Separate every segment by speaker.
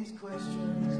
Speaker 1: these questions.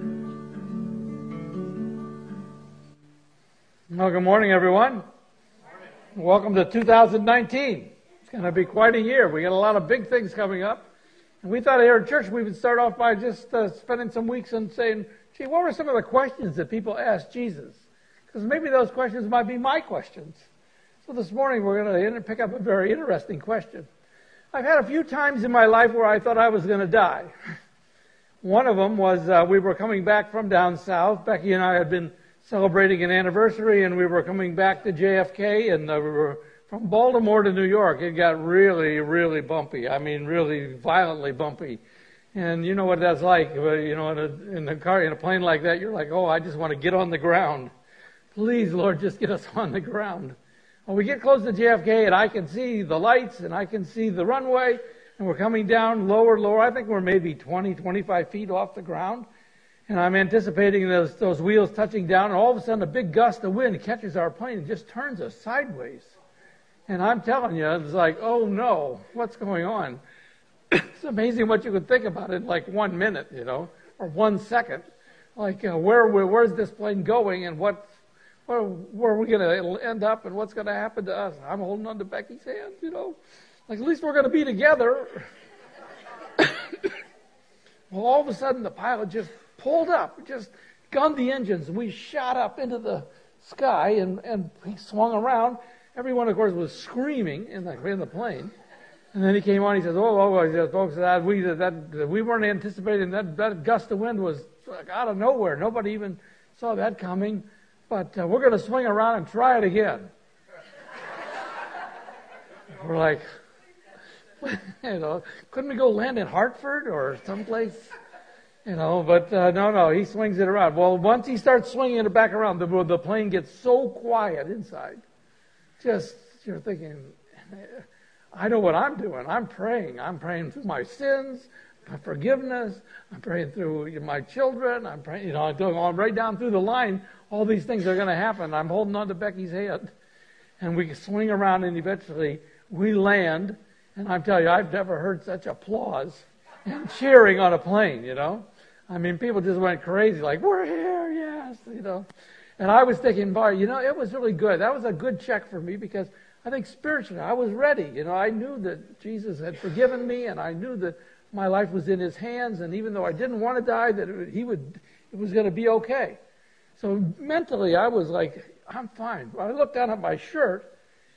Speaker 2: Well, good morning, everyone. Welcome to 2019. It's going to be quite a year. We got a lot of big things coming up. And we thought here at church we would start off by just spending some weeks and saying, gee, what were some of the questions that people asked Jesus? Because maybe those questions might be my questions. So this morning we're going to pick up a very interesting question. I've had a few times in my life where I thought I was going to die. One of them was we were coming back from down south. Becky and I had been celebrating an anniversary, and we were coming back to JFK, and we were from Baltimore to New York. It got really, really bumpy. I mean, really violently bumpy. And you know what that's like. You know, in a plane like that, you're like, oh, I just want to get on the ground. Please, Lord, just get us on the ground. Well, we get close to JFK, and I can see the lights, and I can see the runway, and we're coming down lower. I think we're maybe 20, 25 feet off the ground. And I'm anticipating those wheels touching down, and all of a sudden a big gust of wind catches our plane and just turns us sideways. And I'm telling you, it's like, oh no, what's going on? It's amazing what you could think about in like 1 minute, you know, or 1 second. Like, where's this plane going, and where are we going to end up, and what's going to happen to us? I'm holding on to Becky's hand, you know. Like, at least we're going to be together. Well, all of a sudden, the pilot just pulled up, just gunned the engines. We shot up into the sky, and he swung around. Everyone, of course, was screaming in the plane. And then he came on. He says, "Oh, he says, folks, we weren't anticipating that gust of wind was like out of nowhere. Nobody even saw that coming. But we're going to swing around and try it again." We're like, you know, couldn't we go land in Hartford or someplace? You know, but no, he swings it around. Well, once he starts swinging it back around, the plane gets so quiet inside. Just, you're thinking, I know what I'm doing. I'm praying. I'm praying through my sins, my forgiveness. I'm praying through my children. I'm praying, you know, I'm going right down through the line. All these things are going to happen. I'm holding on to Becky's hand. And we swing around, and eventually we land. And I'm telling you, I've never heard such applause and cheering on a plane, you know. I mean, people just went crazy, like, we're here, yes, you know. And I was thinking, boy, you know, it was really good. That was a good check for me, because I think spiritually I was ready. You know, I knew that Jesus had forgiven me, and I knew that my life was in his hands, and even though I didn't want to die, that it was going to be okay. So mentally, I was like, I'm fine. When I looked down at my shirt,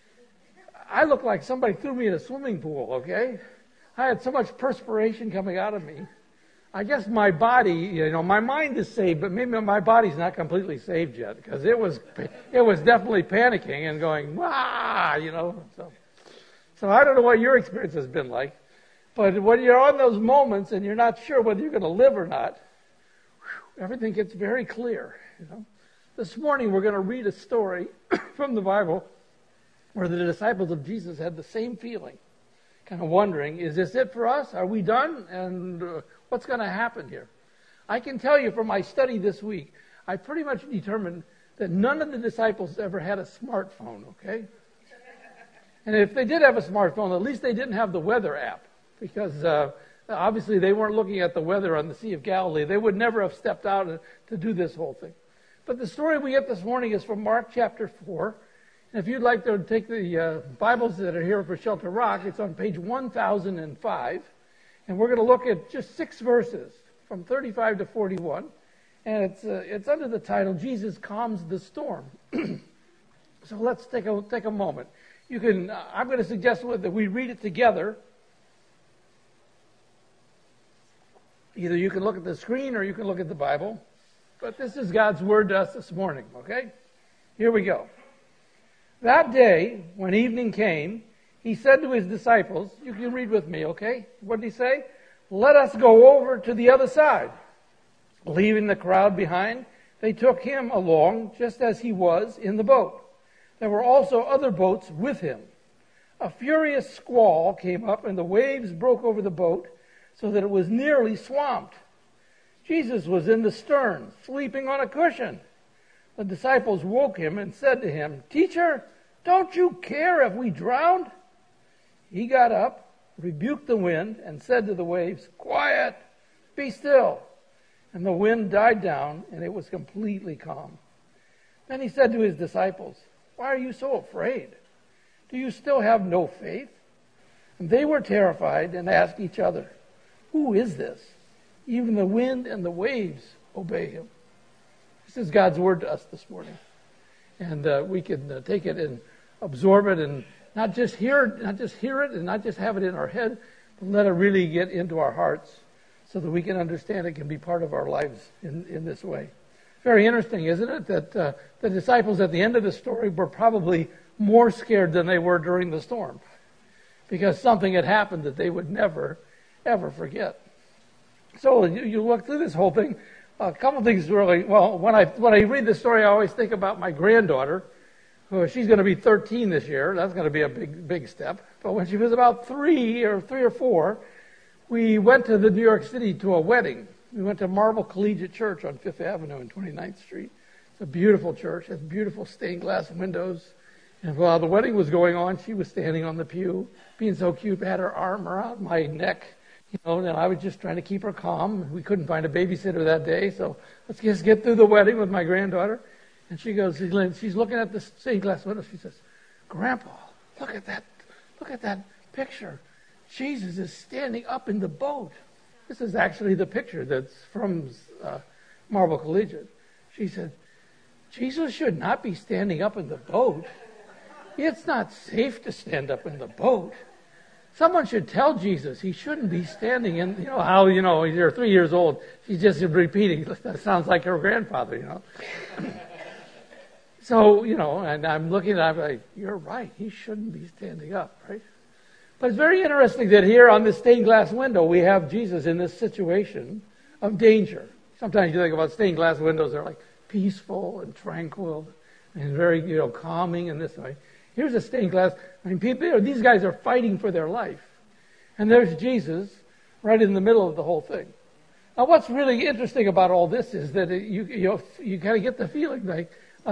Speaker 2: I looked like somebody threw me in a swimming pool, okay? I had so much perspiration coming out of me. I guess my body, you know, my mind is saved, but maybe my body's not completely saved yet, because it was definitely panicking and going, wah, you know. So I don't know what your experience has been like, but when you're on those moments and you're not sure whether you're going to live or not, everything gets very clear, you know. This morning we're going to read a story from the Bible where the disciples of Jesus had the same feeling, kind of wondering, is this it for us? Are we done? And what's going to happen here? I can tell you from my study this week, I pretty much determined that none of the disciples ever had a smartphone, okay? And if they did have a smartphone, at least they didn't have the weather app, because obviously they weren't looking at the weather on the Sea of Galilee. They would never have stepped out to do this whole thing. But the story we get this morning is from Mark chapter 4. And if you'd like to take the Bibles that are here for Shelter Rock, it's on page 1005. And we're going to look at just 6 verses from 35 to 41. And it's under the title, Jesus Calms the Storm. So let's take a moment. You can. I'm going to suggest that we read it together. Either you can look at the screen or you can look at the Bible. But this is God's word to us this morning, okay? Here we go. That day, when evening came, he said to his disciples, you can read with me, okay? What did he say? Let us go over to the other side. Leaving the crowd behind, they took him along just as he was in the boat. There were also other boats with him. A furious squall came up, and the waves broke over the boat so that it was nearly swamped. Jesus was in the stern, sleeping on a cushion. The disciples woke him and said to him, Teacher, don't you care if we drown? He got up, rebuked the wind, and said to the waves, Quiet, be still. and the wind died down, and it was completely calm. Then he said to his disciples, "Why are you so afraid? Do you still have no faith?" And they were terrified and asked each other, "Who is this? Even the wind and the waves obey him." This is God's word to us this morning. And we can take it and absorb it and not just hear it and not just have it in our head, but let it really get into our hearts so that we can understand it can be part of our lives in this way. Very interesting, isn't it, that the disciples at the end of the story were probably more scared than they were during the storm, because something had happened that they would never, ever forget. So you look through this whole thing, a couple things really, well, when I read this story, I always think about my granddaughter. She's going to be 13 this year. That's going to be a big step. But when she was about three or four, we went to the New York City to a wedding. We went to Marble Collegiate Church on 5th Avenue and 29th Street. It's a beautiful church. It has beautiful stained glass windows. And while the wedding was going on, she was standing on the pew, being so cute, had her arm around my neck, and I was just trying to keep her calm. We couldn't find a babysitter that day, so let's just get through the wedding with my granddaughter. And she goes, she's looking at the stained glass window. She says, "Grandpa, look at that picture. Jesus is standing up in the boat." This is actually the picture that's from Marble Collegiate. She said, "Jesus should not be standing up in the boat. It's not safe to stand up in the boat. Someone should tell Jesus he shouldn't be standing in," you're 3 years old. She's just repeating. That sounds like her grandfather, So, and I'm looking at it, I'm like, you're right. He shouldn't be standing up, right? But it's very interesting that here on this stained glass window, we have Jesus in this situation of danger. Sometimes you think about stained glass windows, they're like peaceful and tranquil and very, calming in this way. Here's a stained glass. These guys are fighting for their life. And there's Jesus right in the middle of the whole thing. Now, what's really interesting about all this is that you kind of get the feeling like,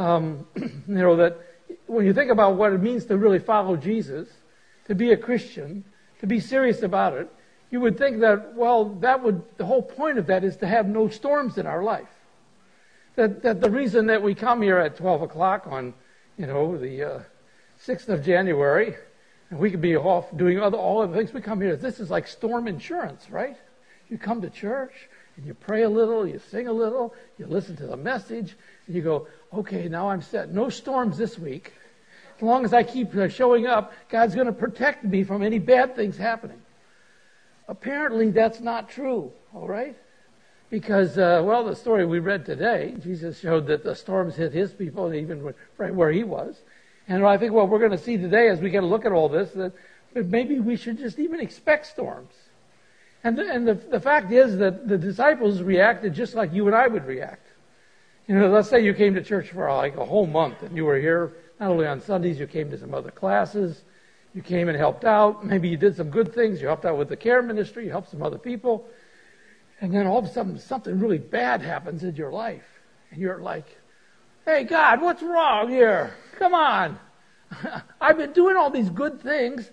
Speaker 2: that when you think about what it means to really follow Jesus, to be a Christian, to be serious about it, you would think that, the whole point of that is to have no storms in our life. That the reason that we come here at 12 o'clock on, the 6th of January, and we could be off doing all of the things we come here, this is like storm insurance, right? You come to church, and you pray a little, you sing a little, you listen to the message, and you go, okay, now I'm set. No storms this week. As long as I keep showing up, God's going to protect me from any bad things happening. Apparently, that's not true, all right? Because, the story we read today, Jesus showed that the storms hit his people, even right where he was. And I think what we're going to see today as we get a look at all this, that maybe we should just even expect storms. And the fact is that the disciples reacted just like you and I would react. Let's say you came to church for like a whole month and you were here not only on Sundays, you came to some other classes, you came and helped out, maybe you did some good things, you helped out with the care ministry, you helped some other people, and then all of a sudden something really bad happens in your life. And you're like, "Hey God, what's wrong here? Come on. I've been doing all these good things.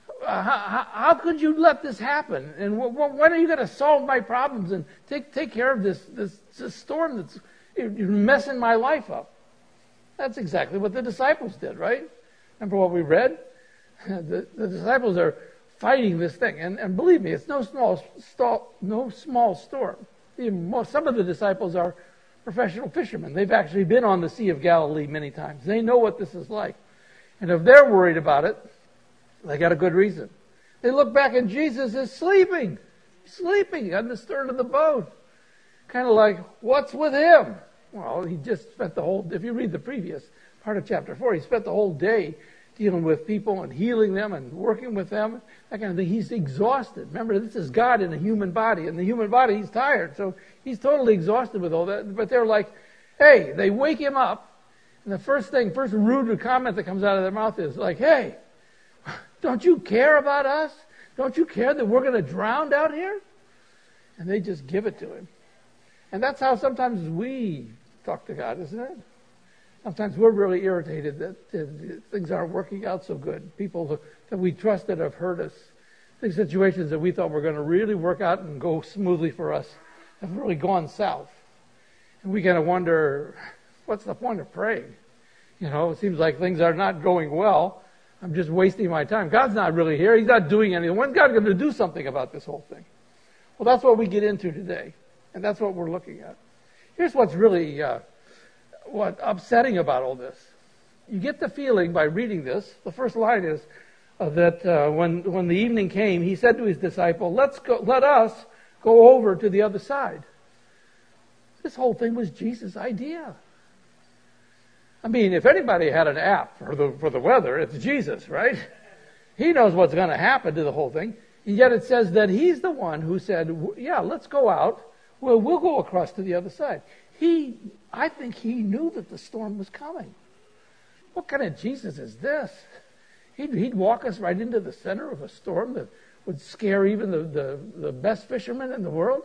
Speaker 2: How could you let this happen? And when are you going to solve my problems and take care of this storm that's messing my life up?" That's exactly what the disciples did, right? Remember what we read? The disciples are fighting this thing. And believe me, it's no small storm. Some of the disciples are professional fishermen. They've actually been on the Sea of Galilee many times. They know what this is like. And if they're worried about it, they got a good reason. They look back and Jesus is sleeping on the stern of the boat. Kind of like, what's with him? Well, he just spent if you read the previous part of chapter 4, he spent the whole day dealing with people and healing them and working with them, that kind of thing. He's exhausted. Remember, this is God in a human body. In the human body, he's tired. So he's totally exhausted with all that. But they're like, hey, they wake him up. And the first rude comment that comes out of their mouth is like, "Hey, don't you care about us? Don't you care that we're going to drown out here?" And they just give it to him. And that's how sometimes we talk to God, isn't it? Sometimes we're really irritated that things aren't working out so good. People that we trust that have hurt us. These situations that we thought were going to really work out and go smoothly for us have really gone south. And we kind of wonder, what's the point of praying? It seems like things are not going well. I'm just wasting my time. God's not really here. He's not doing anything. When's God going to do something about this whole thing? Well, that's what we get into today. And that's what we're looking at. Here's what's really upsetting about all this. You get the feeling by reading this, the first line is that when the evening came, he said to his disciple, let us go over to the other side. This whole thing was Jesus' idea. I mean, if anybody had an app for the weather, it's Jesus, right? He knows what's going to happen to the whole thing. And yet it says that he's the one who said, yeah, let's go out. Well, we'll go across to the other side. I think he knew that the storm was coming. What kind of Jesus is this? He'd walk us right into the center of a storm that would scare even the best fishermen in the world.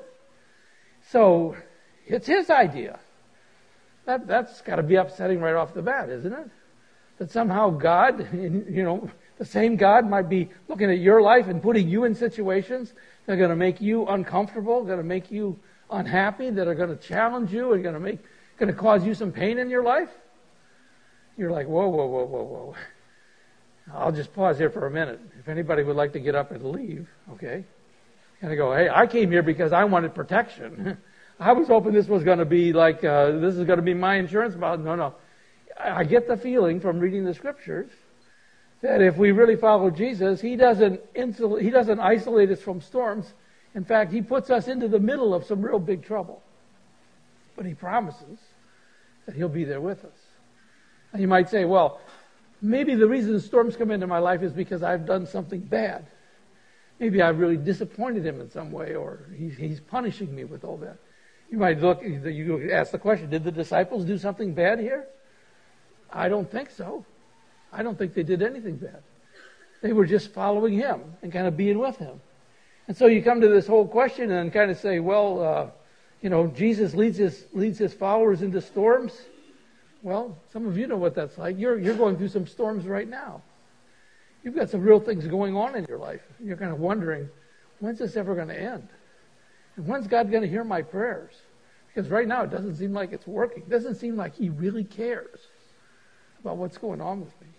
Speaker 2: So it's his idea. That's got to be upsetting right off the bat, isn't it? That somehow God, the same God might be looking at your life and putting you in situations that are going to make you uncomfortable, going to make you unhappy, that are going to challenge you and going to cause you some pain in your life. You're like, whoa. I'll just pause here for a minute. If anybody would like to get up and leave, okay? And I go, hey, I came here because I wanted protection. I was hoping this was going to be like, this is going to be my insurance policy. No. I get the feeling from reading the scriptures that if we really follow Jesus, he doesn't isolate us from storms. In fact, he puts us into the middle of some real big trouble. But he promises that he'll be there with us. And you might say, well, maybe the reason storms come into my life is because I've done something bad. Maybe I've really disappointed him in some way, or he's punishing me with all that. You might you ask the question, did the disciples do something bad here? I don't think so. I don't think they did anything bad. They were just following him and kind of being with him. And so you come to this whole question and kind of say, well, Jesus leads his followers into storms. Well, some of you know what that's like. You're going through some storms right now. You've got some real things going on in your life. You're kind of wondering, when's this ever going to end? And when's God going to hear my prayers? Because right now it doesn't seem like it's working. It doesn't seem like he really cares about what's going on with me.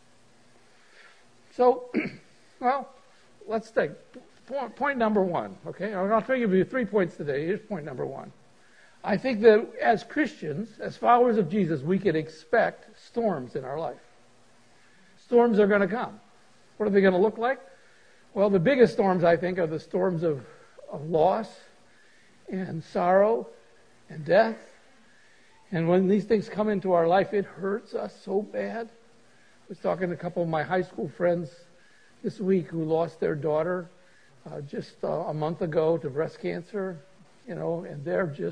Speaker 2: So, well, let's take point number one, okay? I'll try to give you 3 points today. Here's point number one. I think that as Christians, as followers of Jesus, we can expect storms in our life. Storms are going to come. What are they going to look like? Well, the biggest storms, I think, are the storms of loss and sorrow and death. And when these things come into our life, it hurts us so bad. I was talking to a couple of my high school friends this week who lost their daughter just a month ago to breast cancer, and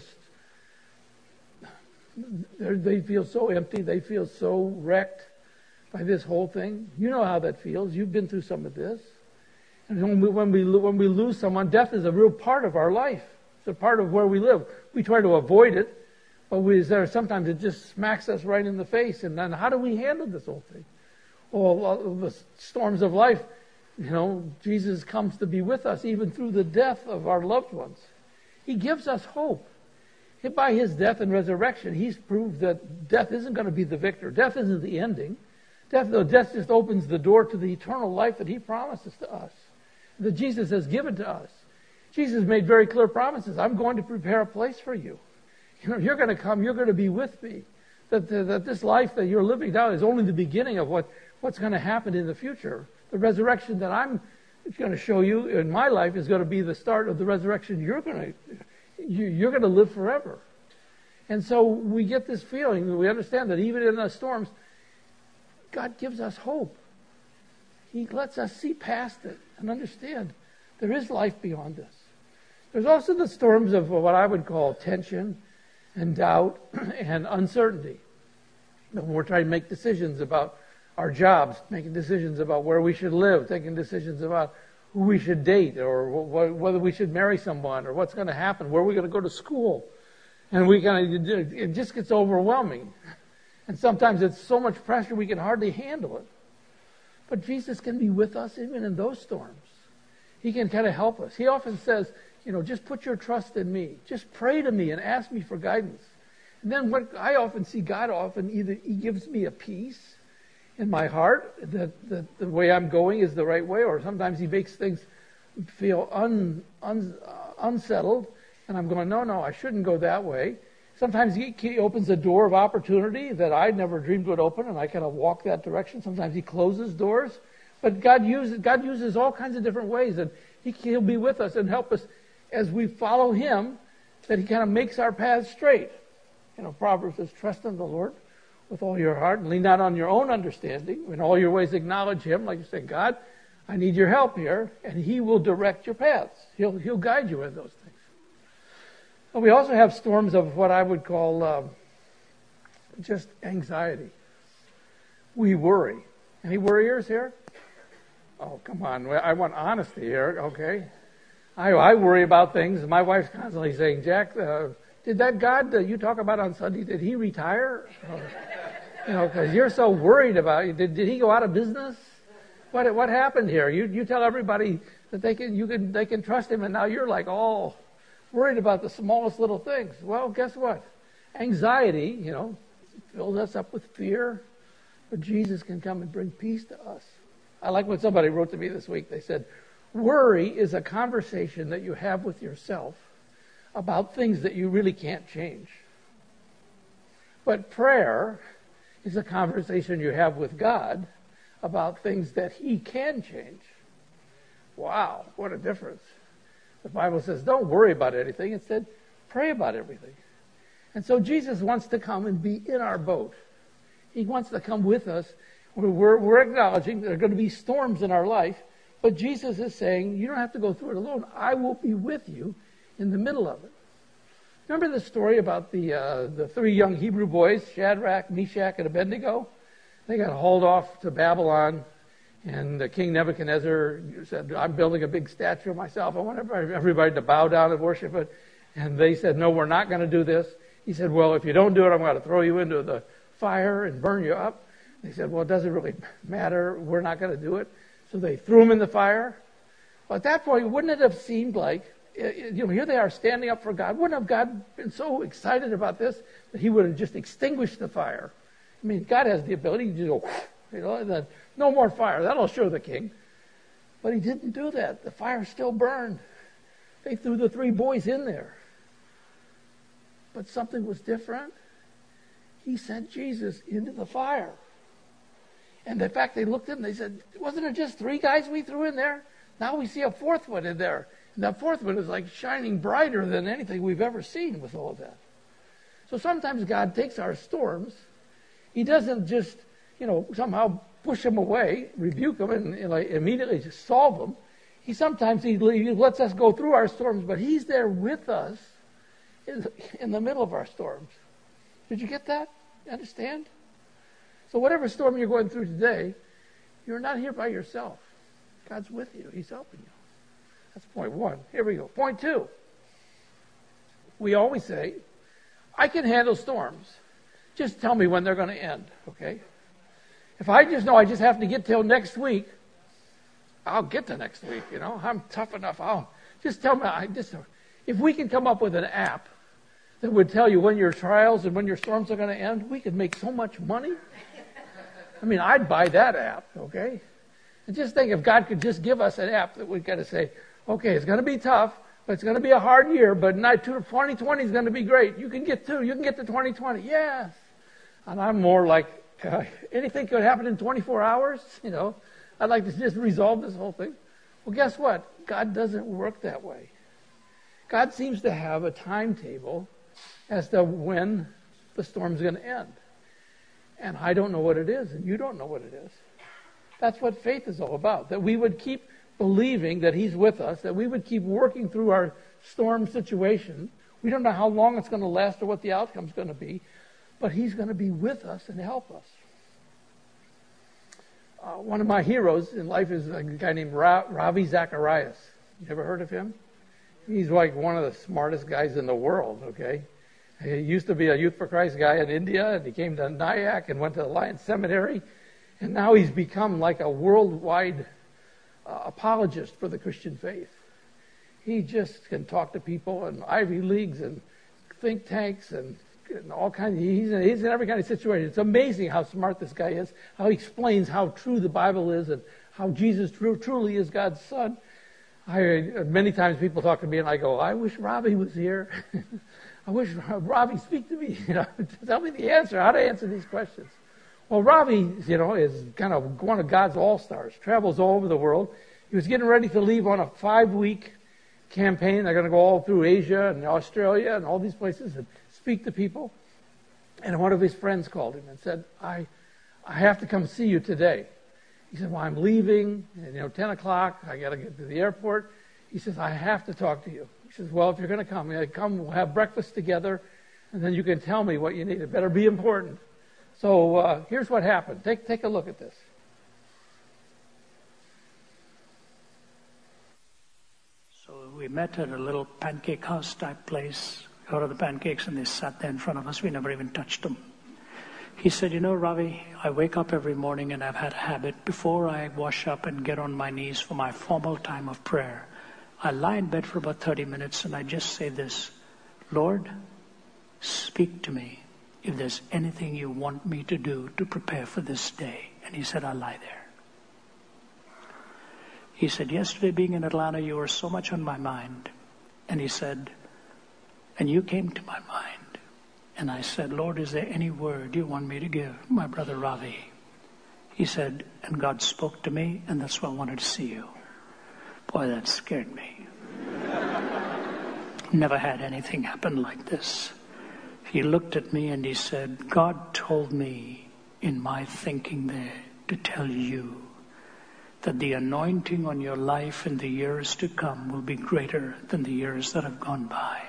Speaker 2: they feel so empty. They feel so wrecked by this whole thing. You know how that feels. You've been through some of this. And when we lose someone, death is a real part of our life. It's a part of where we live. We try to avoid it, but sometimes it just smacks us right in the face. And then how do we handle this whole thing? Well, the storms of life, Jesus comes to be with us even through the death of our loved ones. He gives us hope. By his death and resurrection, he's proved that death isn't going to be the victor. Death isn't the ending. Death just opens the door to the eternal life that he promises to us, that Jesus has given to us. Jesus made very clear promises. I'm going to prepare a place for you. You're going to come. You're going to be with me. That this life that you're living now is only the beginning of what's going to happen in the future. The resurrection that I'm going to show you in my life is going to be the start of the resurrection you're going to live forever. And so we get this feeling, we understand that even in the storms, God gives us hope. He lets us see past it and understand there is life beyond this. There's also the storms of what I would call tension and doubt and uncertainty. When we're trying to make decisions about our jobs, making decisions about where we should live, taking decisions about who we should date or whether we should marry someone or what's going to happen, where we're going to go to school. And it just gets overwhelming. And sometimes it's so much pressure we can hardly handle it. But Jesus can be with us even in those storms. He can kind of help us. He often says, just put your trust in me. Just pray to me and ask me for guidance. And then what I often see, God often either he gives me a peace in my heart that the way I'm going is the right way, or sometimes he makes things feel unsettled, and I'm going, no, I shouldn't go that way. Sometimes he opens a door of opportunity that I never dreamed would open, and I kind of walk that direction. Sometimes he closes doors. But God uses all kinds of different ways, and he'll be with us and help us as we follow him, that he kind of makes our paths straight. Proverbs says, trust in the Lord with all your heart and lean not on your own understanding. In all your ways acknowledge him, like you say, God, I need your help here, and he will direct your paths. He'll guide you in those things. But we also have storms of what I would call just anxiety. We worry. Any worriers here? Oh, come on. I want honesty here, okay? I worry about things. My wife's constantly saying, Jack, did that God that you talk about on Sunday, did he retire? Because you're so worried about it. Did he go out of business? What happened here? You tell everybody that they can trust him, and now you're like all worried about the smallest little things. Well, guess what? Anxiety, fills us up with fear, but Jesus can come and bring peace to us. I like what somebody wrote to me this week. They said, worry is a conversation that you have with yourself about things that you really can't change. But prayer is a conversation you have with God about things that he can change. Wow, what a difference. The Bible says, don't worry about anything. Instead, pray about everything. And so Jesus wants to come and be in our boat. He wants to come with us. We're acknowledging there are going to be storms in our life, but Jesus is saying, you don't have to go through it alone. I will be with you in the middle of it. Remember the story about the three young Hebrew boys, Shadrach, Meshach, and Abednego? They got hauled off to Babylon, and King Nebuchadnezzar said, I'm building a big statue of myself. I want everybody to bow down and worship it. And they said, no, we're not going to do this. He said, well, if you don't do it, I'm going to throw you into the fire and burn you up. They said, well, it doesn't really matter. We're not going to do it. So they threw him in the fire. Well, at that point, wouldn't it have seemed like, here they are standing up for God. Wouldn't have God been so excited about this that he would have just extinguished the fire? I mean, God has the ability to go, and then no more fire. That'll show the king. But he didn't do that. The fire still burned. They threw the three boys in there. But something was different. He sent Jesus into the fire. And in fact, they looked at him and they said, wasn't it just three guys we threw in there? Now we see a fourth one in there. And that fourth one is like shining brighter than anything we've ever seen with all of that. So sometimes God takes our storms. He doesn't just, somehow push them away, rebuke them, and immediately just solve them. He lets us go through our storms, but he's there with us in the middle of our storms. Did you get that? You understand? So whatever storm you're going through today, you're not here by yourself. God's with you. He's helping you. That's point one. Here we go. Point two. We always say, I can handle storms. Just tell me when they're going to end, okay? If I just know I just have to get till next week, I'll get to next week, I'm tough enough. Just tell me. If we can come up with an app that would tell you when your trials and when your storms are going to end, we could make so much money. I mean, I'd buy that app, okay? And just think if God could just give us an app that would kind of say, okay, it's going to be tough, but it's going to be a hard year, but 2020 is going to be great. You can get to 2020. Yes. And I'm more like, anything could happen in 24 hours, I'd like to just resolve this whole thing. Well, guess what? God doesn't work that way. God seems to have a timetable as to when the storm's going to end. And I don't know what it is, and you don't know what it is. That's what faith is all about, that we would keep believing that he's with us, that we would keep working through our storm situation. We don't know how long it's going to last or what the outcome's going to be, but he's going to be with us and help us. One of my heroes in life is a guy named Ravi Zacharias. You ever heard of him? He's like one of the smartest guys in the world, okay? He used to be a Youth for Christ guy in India, and he came to Nyack and went to the Lions Seminary, and now he's become like a worldwide apologist for the Christian faith. He just can talk to people in Ivy Leagues and think tanks and all kinds. He's in every kind of situation. It's amazing how smart this guy is, how he explains how true the Bible is and how Jesus truly is God's Son. Many times people talk to me and I go, I wish Robbie was here. I wish Robbie speak to me, tell me the answer, how to answer these questions. Well, Robbie, is kind of one of God's all-stars, travels all over the world. He was getting ready to leave on a 5-week campaign. They're going to go all through Asia and Australia and all these places and speak to people. And one of his friends called him and said, I have to come see you today. He said, well, I'm leaving, 10 o'clock. I got to get to the airport. He says, I have to talk to you. He says, well, if you're going to come, we'll have breakfast together, and then you can tell me what you need. It better be important. So here's what happened. Take a look at this.
Speaker 1: So we met at a little pancake house type place. We ordered the pancakes, and they sat there in front of us. We never even touched them. He said, Ravi, I wake up every morning and I've had a habit. Before I wash up and get on my knees for my formal time of prayer, I lie in bed for about 30 minutes and I just say this, Lord, speak to me if there's anything you want me to do to prepare for this day. And he said, I lie there. He said, yesterday being in Atlanta, you were so much on my mind. And he said, and you came to my mind. And I said, Lord, is there any word you want me to give my brother Ravi? He said, and God spoke to me, and that's why I wanted to see you. Boy, that scared me. Never had anything happen like this. He looked at me and he said, God told me in my thinking there to tell you that the anointing on your life in the years to come will be greater than the years that have gone by.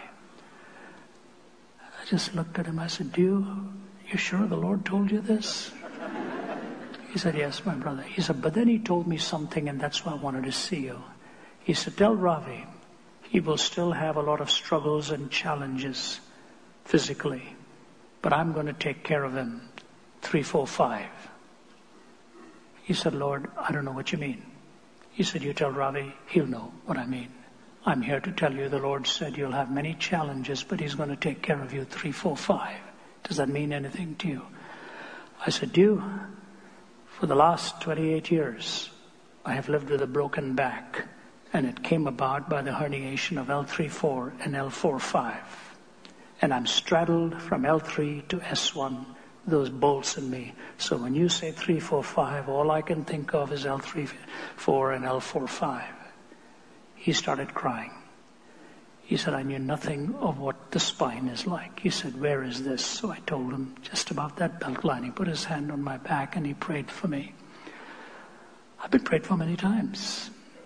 Speaker 1: I just looked at him. I said, you sure the Lord told you this? He said, yes, my brother. He said, but then he told me something, and that's why I wanted to see you. He said, tell Ravi he will still have a lot of struggles and challenges physically, but I'm going to take care of him 3, 4, 5. He said, Lord, I don't know what you mean. He said, you tell Ravi, he'll know what I mean. I'm here to tell you the Lord said you'll have many challenges, but he's going to take care of you 3, 4, 5. Does that mean anything to you? I said, for the last 28 years, I have lived with a broken back, and it came about by the herniation of L3-4 and L4-5. And I'm straddled from L3 to S1, those bolts in me. So when you say 3, 4, 5, all I can think of is L3-4 and L4-5. He started crying. He said, I knew nothing of what the spine is like. He said, where is this? So I told him, just about that belt line. He put his hand on my back and he prayed for me. I've been prayed for many times.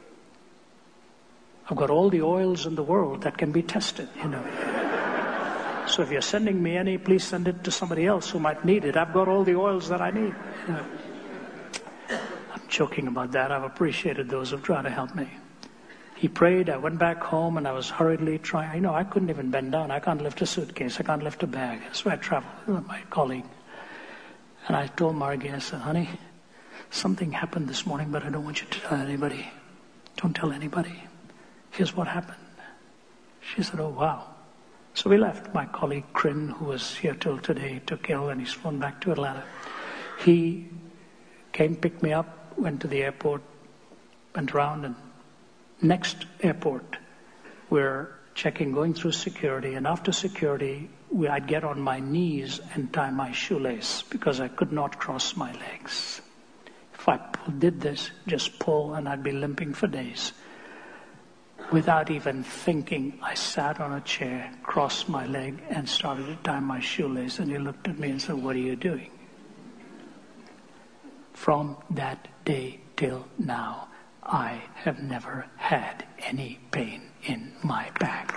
Speaker 1: I've got all the oils in the world that can be tested, So if you're sending me any, please send it to somebody else who might need it. I've got all the oils that I need. I'm joking about that. I've appreciated those who've tried to help me. He prayed. I went back home and I was hurriedly trying. I couldn't even bend down. I can't lift a suitcase. I can't lift a bag. So I traveled with my colleague. And I told Margie, I said, honey, something happened this morning, but I don't want you to tell anybody. Don't tell anybody. Here's what happened. She said, oh, wow. So we left. My colleague, Crin, who was here till today, took ill and he's flown back to Atlanta. He came, picked me up, went to the airport, went around, and next airport, we're checking, going through security, and after security, I'd get on my knees and tie my shoelace because I could not cross my legs. If I did this, just pull, and I'd be limping for days. Without even thinking, I sat on a chair, crossed my leg, and started to tie my shoelace, and he looked at me and said, what are you doing? From that day till now, I have never had any pain in my back.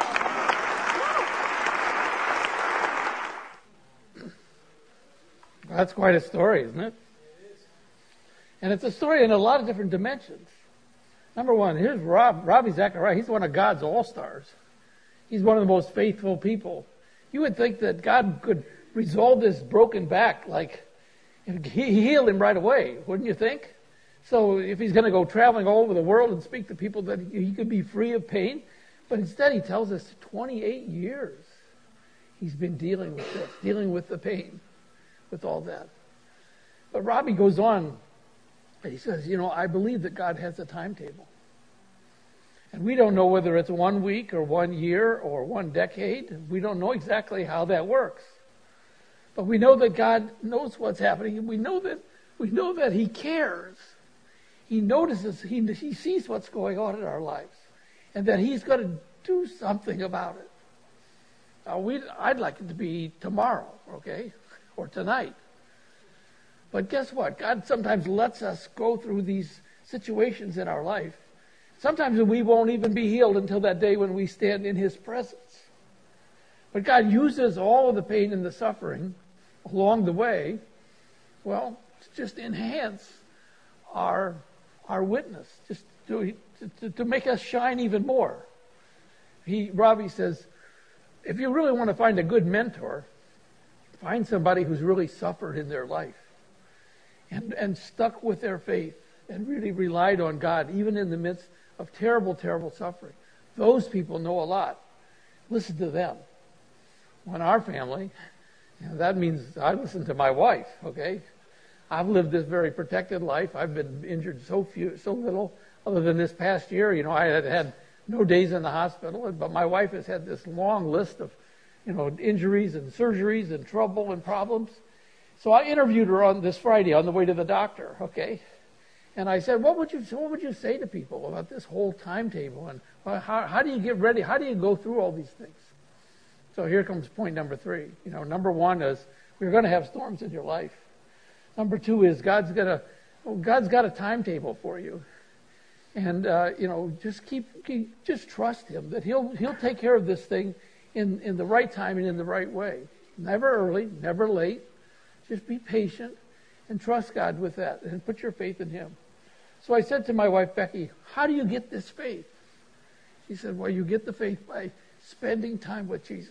Speaker 2: That's quite a story, isn't it? And it's a story in a lot of different dimensions. Number one, here's Ravi Zachariah. He's one of God's all-stars. He's one of the most faithful people. You would think that God could resolve this broken back, like he healed him right away, wouldn't you think? So if he's going to go traveling all over the world and speak to people, that he could be free of pain. But instead he tells us 28 years he's been dealing with this, dealing with the pain, with all that. But Robbie goes on and he says, I believe that God has a timetable. And we don't know whether it's 1 week or 1 year or 1 decade. We don't know exactly how that works. But we know that God knows what's happening, and we know that he cares. He notices, he sees what's going on in our lives, and that he's going to do something about it. I'd like it to be tomorrow, okay, or tonight. But guess what? God sometimes lets us go through these situations in our life. Sometimes we won't even be healed until that day when we stand in his presence. But God uses all of the pain and the suffering along the way, to just enhance our witness, just to make us shine even more. Robbie says, if you really want to find a good mentor, find somebody who's really suffered in their life and stuck with their faith and really relied on God, even in the midst of terrible, terrible suffering. Those people know a lot. Listen to them. When our family, that means I listen to my wife, okay? I've lived this very protected life. I've been injured so little, other than this past year. I had no days in the hospital, but my wife has had this long list of, injuries and surgeries and trouble and problems. So I interviewed her on this Friday on the way to the doctor, okay? And I said, what would you say to people about this whole timetable? And how do you get ready? How do you go through all these things? So here comes point number 3. Number 1 is we're going to have storms in your life. Number 2 is God's got a timetable for you. And, just trust him that he'll take care of this thing in the right time and in the right way. Never early, never late. Just be patient and trust God with that and put your faith in him. So I said to my wife, Becky, how do you get this faith? She said, well, you get the faith by spending time with Jesus.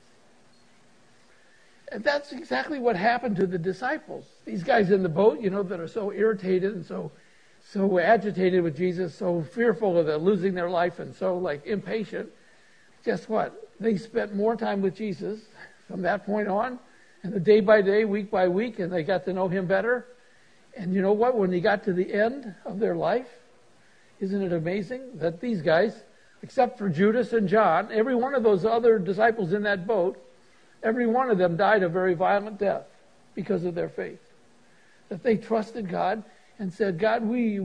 Speaker 2: And that's exactly what happened to the disciples. These guys in the boat, that are so irritated and so agitated with Jesus, so fearful of losing their life and so impatient. Guess what? They spent more time with Jesus from that point on, and the day by day, week by week, and they got to know him better. And you know what? When they got to the end of their life, isn't it amazing that these guys, except for Judas and John, every one of those other disciples in that boat, every one of them died a very violent death because of their faith. That they trusted God and said, God,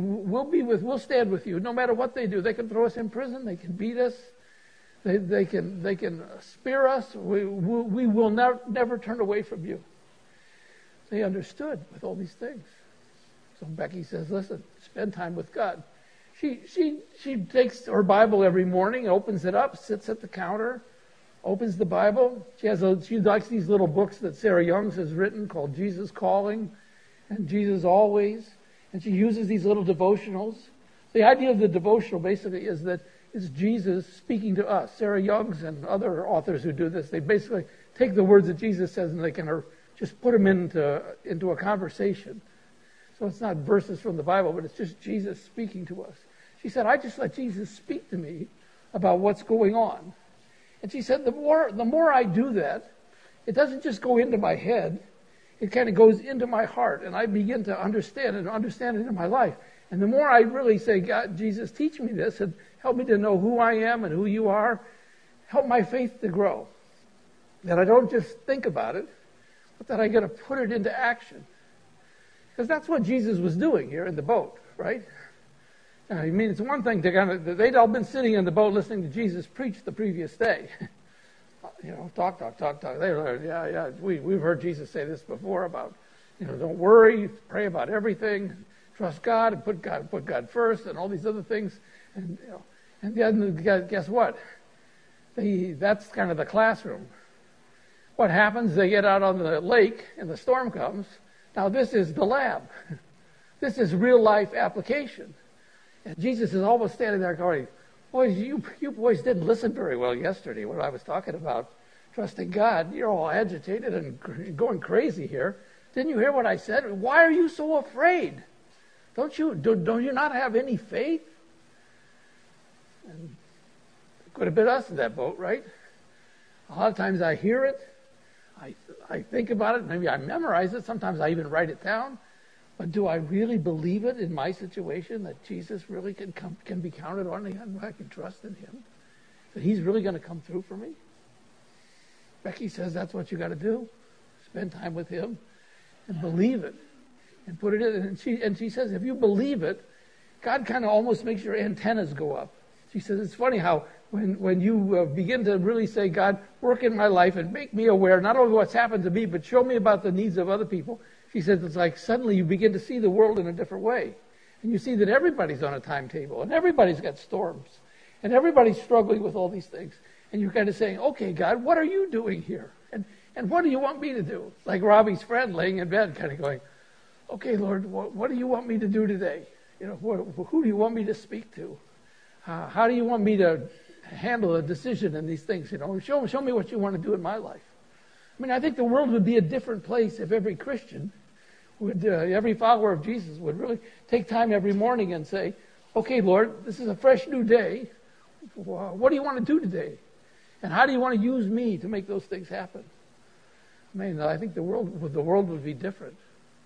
Speaker 2: we'll stand with you no matter what they do. They can throw us in prison. They can beat us. They can spear us. We will never turn away from you. They understood with all these things. So Becky says, listen, spend time with God. She takes her Bible every morning, opens it up, sits at the counter, opens the Bible. She likes these little books that Sarah Youngs has written called Jesus Calling and Jesus Always. And she uses these little devotionals. The idea of the devotional basically is that it's Jesus speaking to us. Sarah Youngs and other authors who do this, they basically take the words that Jesus says and they can just put them into a conversation. So it's not verses from the Bible, but it's just Jesus speaking to us. She said, I just let Jesus speak to me about what's going on. And she said, the more I do that, it doesn't just go into my head. It kind of goes into my heart, and I begin to understand it in my life. And the more I really say, God, Jesus, teach me this and help me to know who I am and who you are, help my faith to grow. That I don't just think about it, but that I got to put it into action. Because that's what Jesus was doing here in the boat, right? I mean, it's one thing they'd all been sitting in the boat listening to Jesus preach the previous day. Talk. They learned, we've heard Jesus say this before about, don't worry, pray about everything, trust God and put God first and all these other things. And then guess what? That's kind of the classroom. What happens? They get out on the lake and the storm comes. Now this is the lab. This is real life application. And Jesus is almost standing there going, boys, you boys didn't listen very well yesterday when I was talking about trusting God. You're all agitated and going crazy here. Didn't you hear what I said? Why are you so afraid? Don't you not have any faith? And it could have been us in that boat, right? A lot of times I hear it, I think about it, maybe I memorize it, sometimes I even write it down, but do I really believe it in my situation that Jesus really can be counted on and I can trust in him? That he's really going to come through for me? Becky says that's what you got to do. Spend time with him and believe it and put it in. And she says if you believe it, God kind of almost makes your antennas go up. She says it's funny how when you begin to really say, God, work in my life and make me aware, not only what's happened to me, but show me about the needs of other people. She says it's like suddenly you begin to see the world in a different way. And you see that everybody's on a timetable and everybody's got storms and everybody's struggling with all these things. And you're kind of saying, okay, God, what are you doing here? And what do you want me to do? Like Robbie's friend laying in bed kind of going, okay, Lord, what do you want me to do today? You know, who do you want me to speak to? How do you want me to handle a decision in these things? You know, show me what you want to do in my life. I mean, I think the world would be a different place if every Christian would, every follower of Jesus would really take time every morning and say, okay, Lord, this is a fresh new day. What do you want to do today? And how do you want to use me to make those things happen? I mean, I think the world would be different.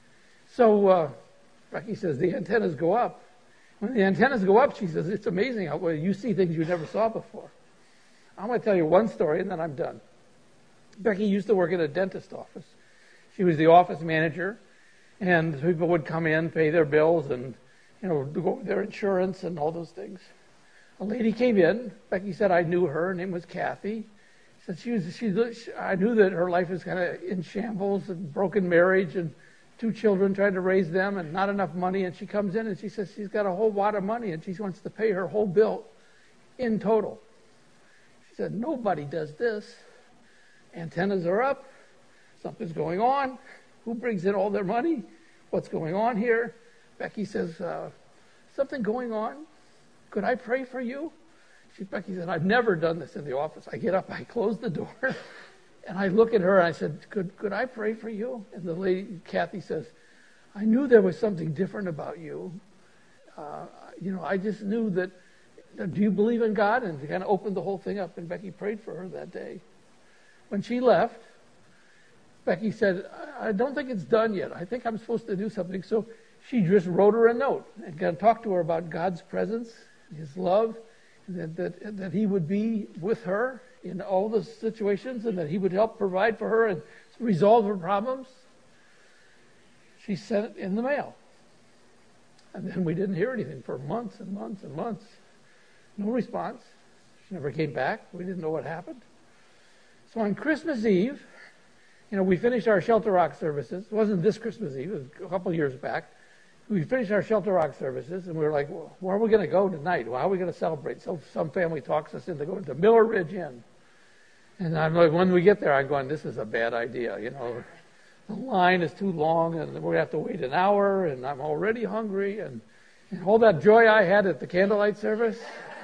Speaker 2: So Becky says the antennas go up. When the antennas go up, she says, it's amazing how you see things you never saw before. I'm going to tell you one story and then I'm done. Becky used to work at a dentist office. She was the office manager, and people would come in, pay their bills, and go their insurance and all those things. A lady came in. Becky said I knew her. Her name was Kathy. She said I knew that her life was kind of in shambles, and broken marriage, and 2 children, trying to raise them, and not enough money. And she comes in and she says she's got a whole wad of money, and she wants to pay her whole bill in total. She said nobody does this. Antennas are up. Something's going on. Who brings in all their money? What's going on here? Becky says, something going on? Could I pray for you? Becky said, I've never done this in the office. I get up, I close the door, and I look at her, and I said, could I pray for you? And the lady, Kathy, says, I knew there was something different about you. I just knew that, do you believe in God? And she kind of opened the whole thing up, and Becky prayed for her that day. When she left, Becky said, I don't think it's done yet. I think I'm supposed to do something. So she just wrote her a note and talked to her about God's presence, his love, and that he would be with her in all the situations and that he would help provide for her and resolve her problems. She sent it in the mail. And then we didn't hear anything for months and months and months. No response. She never came back. We didn't know what happened. So on Christmas Eve, we finished our Shelter Rock services. It wasn't this Christmas Eve. It was a couple of years back. We finished our Shelter Rock services, and we were like, well, where are we going to go tonight? Well, how are we going to celebrate? So some family talks us into going to Miller Ridge Inn. And I'm like, when we get there, I'm going, this is a bad idea. The line is too long, and we're going to have to wait an hour, and I'm already hungry. And all that joy I had at the candlelight service,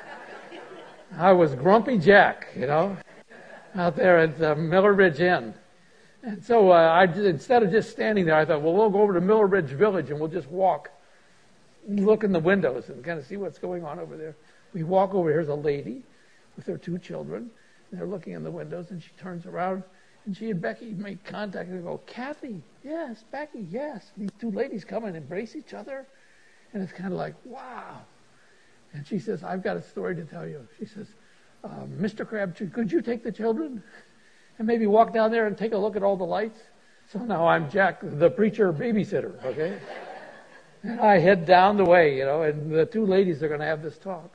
Speaker 2: I was grumpy Jack, out there at Miller Ridge Inn. And so instead of just standing there, I thought, well, we'll go over to Miller Ridge Village and we'll just walk, look in the windows and kind of see what's going on over there. We walk over, here's a lady with her 2 children, and they're looking in the windows, and she turns around, and she and Becky make contact and go, Kathy, yes, Becky, yes. These 2 ladies come and embrace each other, and it's kind of like, wow. And she says, I've got a story to tell you. She says, Mr. Crabtree, could you take the children and maybe walk down there and take a look at all the lights? So now I'm Jack, the preacher babysitter, okay? And I head down the way, and the 2 ladies are going to have this talk.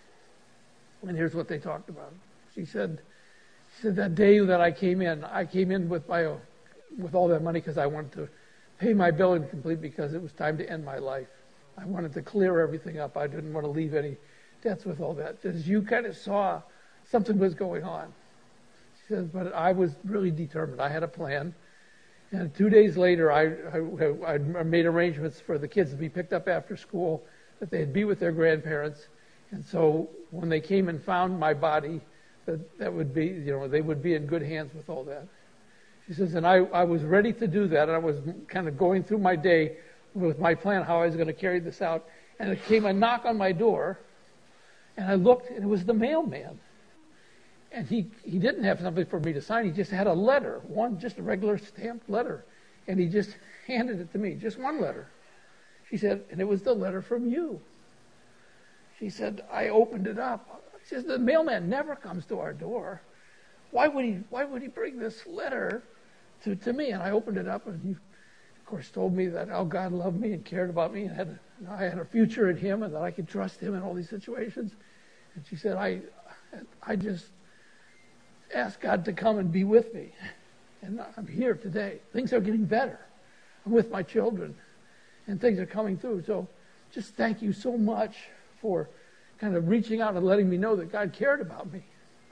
Speaker 2: And here's what they talked about. She said that day that I came in with all that money because I wanted to pay my bill in complete because it was time to end my life. I wanted to clear everything up. I didn't want to leave any debts with all that. As you kind of saw, something was going on. She says, but I was really determined. I had a plan. And 2 days later, I made arrangements for the kids to be picked up after school, that they'd be with their grandparents. And so when they came and found my body, that would be, they would be in good hands with all that. She says, and I was ready to do that. And I was kind of going through my day with my plan how I was going to carry this out. And it came a knock on my door, and I looked, and it was the mailman. And he didn't have something for me to sign. He just had a letter, just a regular stamped letter. And he just handed it to me, just one letter. She said, and it was the letter from you. She said, I opened it up. She says, the mailman never comes to our door. Why would he bring this letter to me? And I opened it up, and he, of course, told me that God loved me and cared about me, and I had a future in him, and that I could trust him in all these situations. And she said, I just asked God to come and be with me. And I'm here today. Things are getting better. I'm with my children, and things are coming through. So just thank you so much for kind of reaching out and letting me know that God cared about me.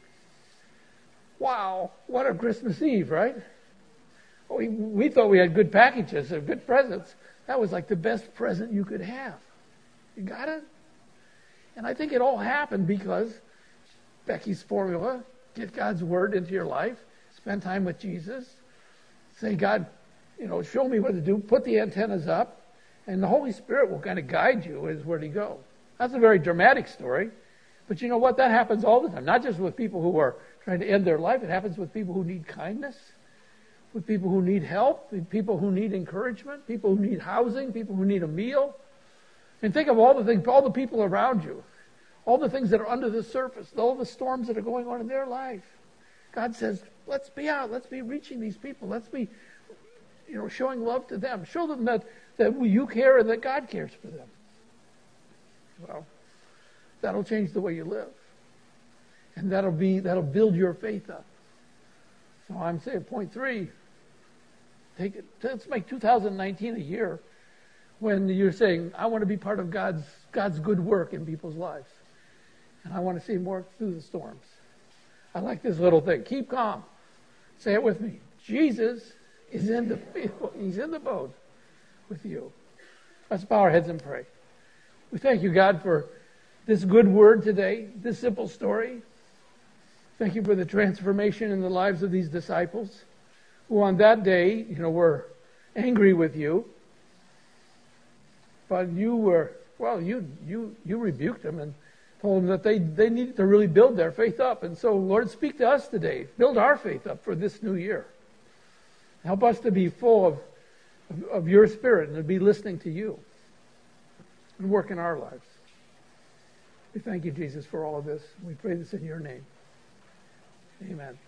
Speaker 2: Wow, what a Christmas Eve, right? We thought we had good packages or good presents. That was like the best present you could have. You got it? And I think it all happened because Becky's formula, get God's word into your life, spend time with Jesus, say, God, show me what to do, put the antennas up, and the Holy Spirit will kind of guide you as where to go. That's a very dramatic story, but you know what? That happens all the time, not just with people who are trying to end their life. It happens with people who need kindness, with people who need help, with people who need encouragement, people who need housing, people who need a meal. And think of all the people around you, all the things that are under the surface, all the storms that are going on in their life. God says, let's be out, let's be reaching these people, let's be, showing love to them. Show them that you care and that God cares for them. Well, that'll change the way you live. And that'll build your faith up. So I'm saying, point 3, let's make 2019 a year when you're saying, I want to be part of God's good work in people's lives. And I want to see him work through the storms. I like this little thing. Keep calm. Say it with me. Jesus is in the field. He's in the boat with you. Let's bow our heads and pray. We thank you, God, for this good word today, this simple story. Thank you for the transformation in the lives of these disciples who on that day, were angry with you. But you rebuked them and told them that they needed to really build their faith up. And so, Lord, speak to us today. Build our faith up for this new year. Help us to be full of your Spirit and to be listening to you and work in our lives. We thank you, Jesus, for all of this. We pray this in your name. Amen.